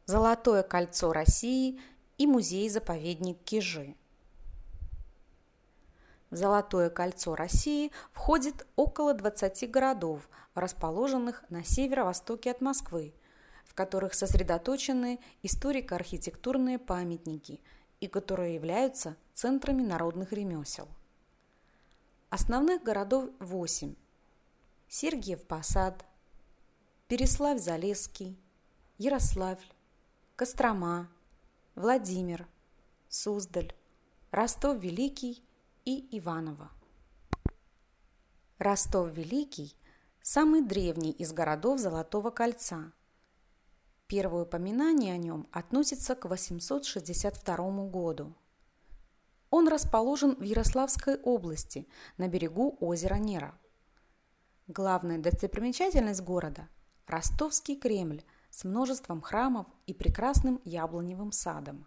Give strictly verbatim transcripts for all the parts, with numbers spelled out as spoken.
Золотое кольцо России и музей-заповедник Кижи. В Золотое кольцо России входит около двадцати городов, расположенных на северо-востоке от Москвы, в которых сосредоточены историко-архитектурные памятники и которые являются центрами народных ремесел. Основных городов восемь: Сергиев Посад, Переславль-Залесский, Ярославль, Кострома, Владимир, Суздаль, Ростов-Великий и Иваново. Ростов-Великий – самый древний из городов Золотого кольца. Первое упоминание о нем относится к восемьсот шестьдесят второму году. Он расположен в Ярославской области, на берегу озера Нера. Главная достопримечательность города – Ростовский Кремль с множеством храмов и прекрасным яблоневым садом.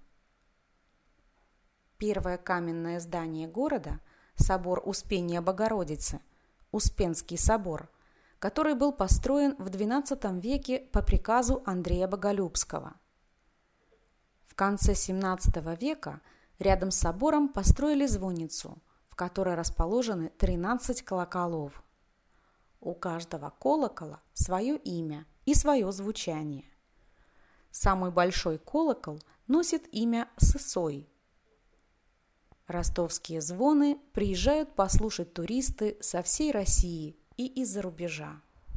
Первое каменное здание города – собор Успения Богородицы, Успенский собор, который был построен в двенадцатом веке по приказу Андрея Боголюбского. В конце семнадцатого века рядом с собором построили звонницу, в которой расположены тринадцать колоколов. У каждого колокола свое имя и свое звучание. Самый большой колокол носит имя Сысой. Ростовские звоны приезжают послушать туристы со всей России и из-за рубежа.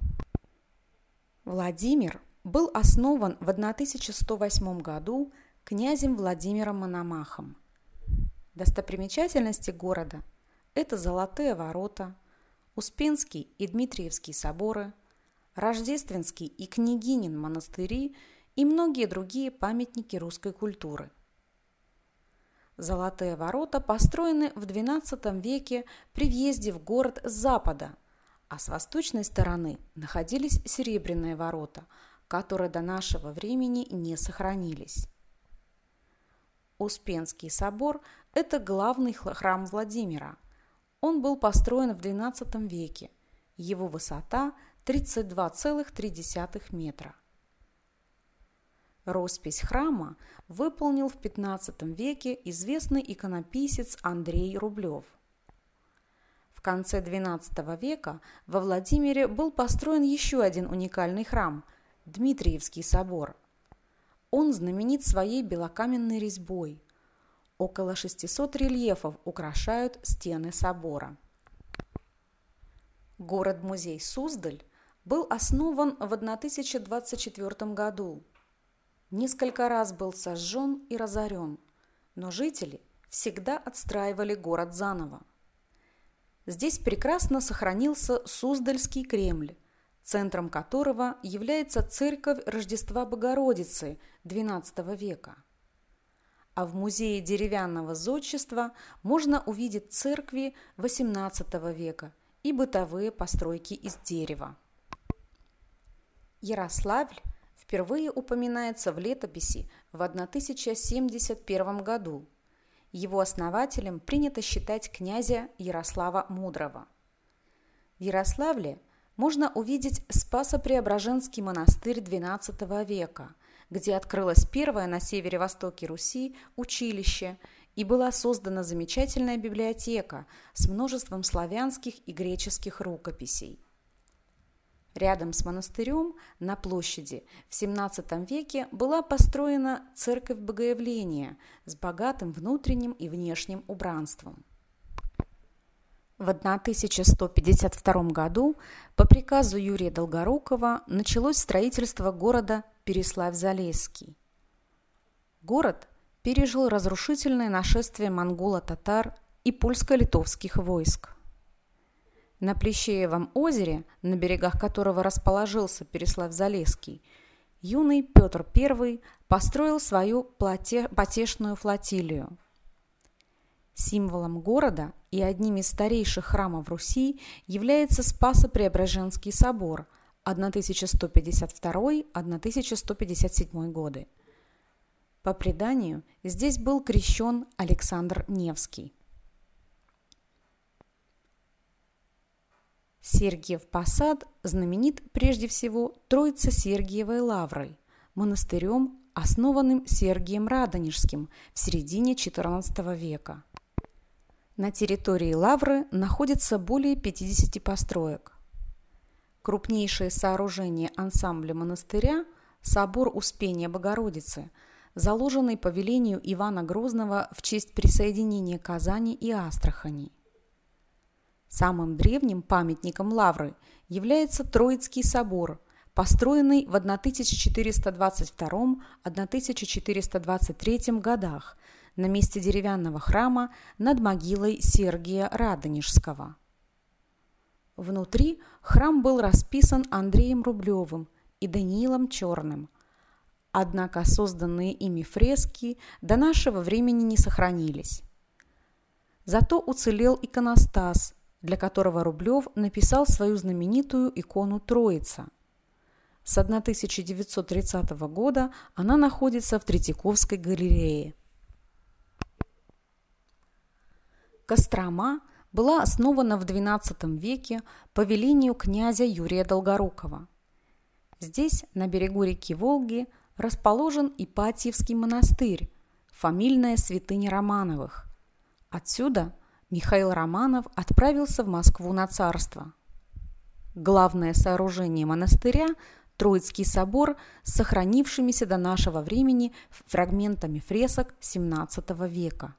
Владимир был основан в тысяча сто восьмом году князем Владимиром Мономахом. Достопримечательности города – это Золотые ворота, Успенский и Дмитриевский соборы, Рождественский и Княгинин монастыри и многие другие памятники русской культуры. Золотые ворота построены в двенадцатом веке при въезде в город с запада, а с восточной стороны находились серебряные ворота, которые до нашего времени не сохранились. Успенский собор – это главный храм Владимира. Он был построен в двенадцатом веке. Его высота – тридцать два целых три десятых метра. Роспись храма выполнил в пятнадцатом веке известный иконописец Андрей Рублев. В конце двенадцатого века во Владимире был построен еще один уникальный храм – Дмитриевский собор. Он знаменит своей белокаменной резьбой. Около шестисот рельефов украшают стены собора. Город-музей Суздаль был основан в тысяча двадцать четвёртом году. Несколько раз был сожжен и разорен, но жители всегда отстраивали город заново. Здесь прекрасно сохранился Суздальский Кремль, центром которого является церковь Рождества Богородицы двенадцатого века. А в музее деревянного зодчества можно увидеть церкви восемнадцатого века и бытовые постройки из дерева. Ярославль впервые упоминается в летописи в тысяча семьдесят первом году. Его основателем принято считать князя Ярослава Мудрого. В Ярославле можно увидеть Спасо-Преображенский монастырь двенадцатого века, где открылось первое на северо-востоке Руси училище и была создана замечательная библиотека с множеством славянских и греческих рукописей. Рядом с монастырем на площади в семнадцатом веке была построена церковь Богоявления с богатым внутренним и внешним убранством. В тысяча сто пятьдесят втором году по приказу Юрия Долгорукова началось строительство города Переславль-Залесский. Город пережил разрушительное нашествие монголо-татар и польско-литовских войск. На Плещеевом озере, на берегах которого расположился Переславль-Залесский, юный Петр Первый построил свою потешную флотилию. Символом города и одним из старейших храмов Руси является Спасо-Преображенский собор тысяча сто пятьдесят второй — тысяча сто пятьдесят седьмой годы. По преданию, здесь был крещен Александр Невский. Сергиев Посад знаменит прежде всего Троице-Сергиевой лаврой, монастырем, основанным Сергием Радонежским в середине четырнадцатого века. На территории лавры находится более пятидесяти построек. Крупнейшее сооружение ансамбля монастыря – собор Успения Богородицы, заложенный по велению Ивана Грозного в честь присоединения Казани и Астрахани. Самым древним памятником лавры является Троицкий собор, построенный в тысяча четыреста двадцать втором — тысяча четыреста двадцать третьем годах на месте деревянного храма над могилой Сергия Радонежского. Внутри храм был расписан Андреем Рублевым и Даниилом Черным, однако созданные ими фрески до нашего времени не сохранились. Зато уцелел иконостас, для которого Рублев написал свою знаменитую икону «Троица». С тысяча девятьсот тридцатого года она находится в Третьяковской галерее. Кострома была основана в двенадцатом веке по велению князя Юрия Долгорукова. Здесь, на берегу реки Волги, расположен Ипатьевский монастырь, фамильная святыня Романовых. Отсюда Михаил Романов отправился в Москву на царство. Главное сооружение монастыря – Троицкий собор с сохранившимися до нашего времени фрагментами фресок семнадцатого века.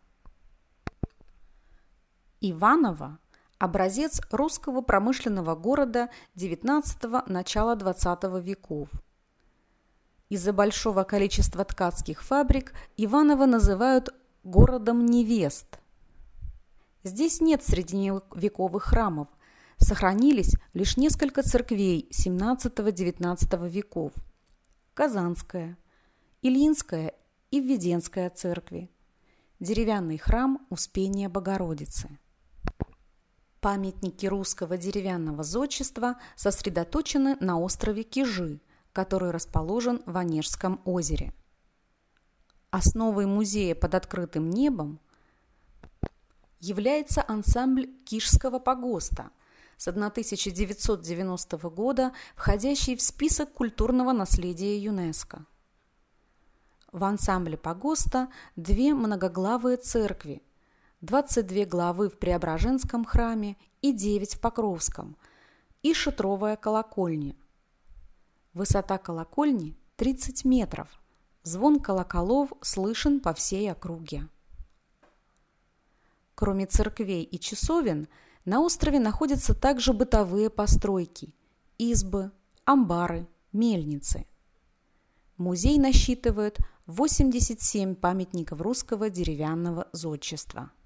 Иваново – образец русского промышленного города девятнадцатого – начала двадцатого веков. Из-за большого количества ткацких фабрик Иваново называют городом невест. Здесь нет средневековых храмов, сохранились лишь несколько церквей семнадцатого-девятнадцатого веков – Казанская, Ильинская и Введенская церкви, деревянный храм Успения Богородицы. Памятники русского деревянного зодчества сосредоточены на острове Кижи, который расположен в Онежском озере. Основой музея под открытым небом является ансамбль Кижского погоста с тысяча девятьсот девяностого года, входящий в список культурного наследия ЮНЕСКО. В ансамбле погоста две многоглавые церкви, двадцать две главы в Преображенском храме и девять в Покровском, и шатровая колокольня. Высота колокольни – тридцать метров, звон колоколов слышен по всей округе. Кроме церквей и часовен, на острове находятся также бытовые постройки – избы, амбары, мельницы. Музей насчитывает восемьдесят семь памятников русского деревянного зодчества.